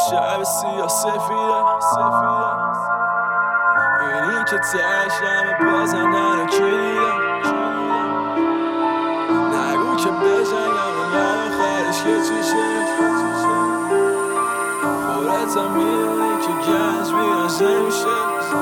شب سیاه سفیده اینی که تشم بازندن کلیده نگو که بجنگم من آخرش که چیشه خودتم میدونی که گنج بیانش نمیشه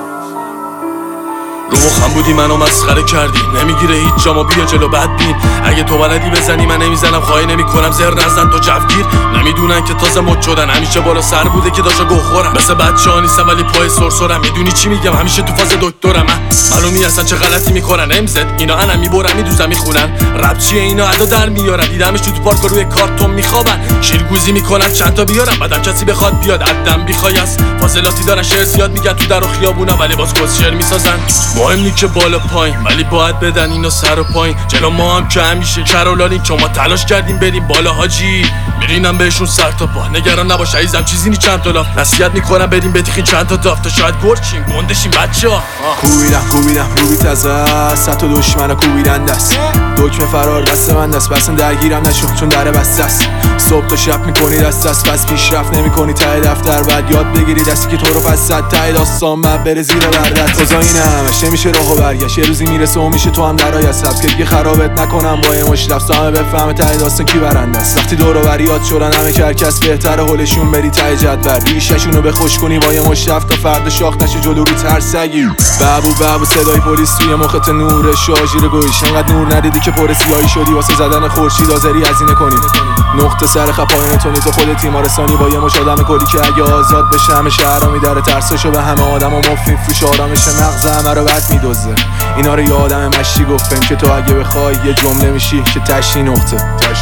رو مخم بودی منو مسخره کردی نمیگیره هیچ جامو بیا جلو بدبین اگه تو بلدی بزنی من نمیزنم خواهی نمیکنم زهر نزن تو جوگیر نمیدونن که تازه مد شدن همیشه بالا سر بوده که داشا گو خورم مثل بچه‌ها نیستم ولی پای سرسرم میدونی چی میگم همیشه تو فاز دکترم معلومی اصلا چه غلطی میکنن امزد اینا انم میبرن میدوزن میخونن رپ چیه اینا ادا در میارن دیدمش تو پارک روی کارتون میخوابن شیرگوزی میکنن چند تا بیارم بعدم کسی بخواد بیاد عدم بیخوای است فاصلاتی دارن شعر زیاد میگن تو در و خیابونم ولی باز کس شعر میسازن مهم نی که بالا پایین ولی باید بدن اینو سر و پایین جلو ما هم که همیشه کرولالین که ما تلاش کردیم بریم بالا حاجی میرینم بهشون سر تا پا نگران نباش عزیزم چیزی نی چند تا لاف نصیحت میکنم بریم بتیخین چند تا داف تا شاید گرچیم گندشیم بچه‌ها کوبیدم روبی تازه صد تا دشمنو کوبیدن دست دکمه فرار دست من دست بسن درگیرم نشو چون در بسته است صبح تا شب میکنی دست پس پیشرفت نمیکنی ته دفتر بعد یاد بگیری دستی که تو رو پس صد ته داستان بعد بره زیر بردت خدا این همش نمیشه راهو برگشت یه روزی میرسه و میشه تو هم درای سبز که دیگه خرابت نکنم با یه مش لفظ همه بفهمه ته داستان کی برنده است وقتی دور و بر یاد شدن همه کرکس بهتره هولشون بری ته جدول ریششونو بخوش کنی با یه مش لفظ تا فرد شاخ نشه جلو رو ترسگی بابو صدای پلیس توی مخت نور شاژیر گویش انقدر نور ندیدی که پر سیاهی شدی واسه زدن خورشید آذری هزینه کنی نقطه سر خپاین تو نیز خود تیمارستانی با یه مش آدم کلی که اگه آزاد بشه همه شهرها میداره ترسشو به همه آدم و مفین فروش آرامش مغز همه رو بد میدوزه اینا رو یه آدم مشتی گفتم که تو اگه بخوای یه جمله میشی که تشی نقطه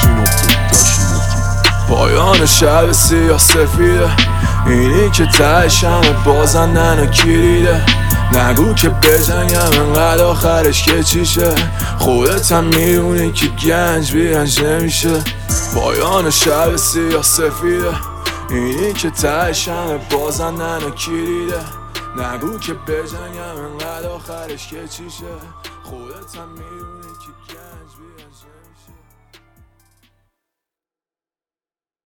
پایان شب سیاه سفیده اینی که تشم بازندن و کلیده نگو که بجنگم انقدر آخرش که چیشه خودت هم میدونی که گنج بیانش نمیشه پایان شب سیاه سفیده اینی که تشم بازندن و کلیده نگو که بجنگم انقدر آخرش که چیشه خودت هم میدونی که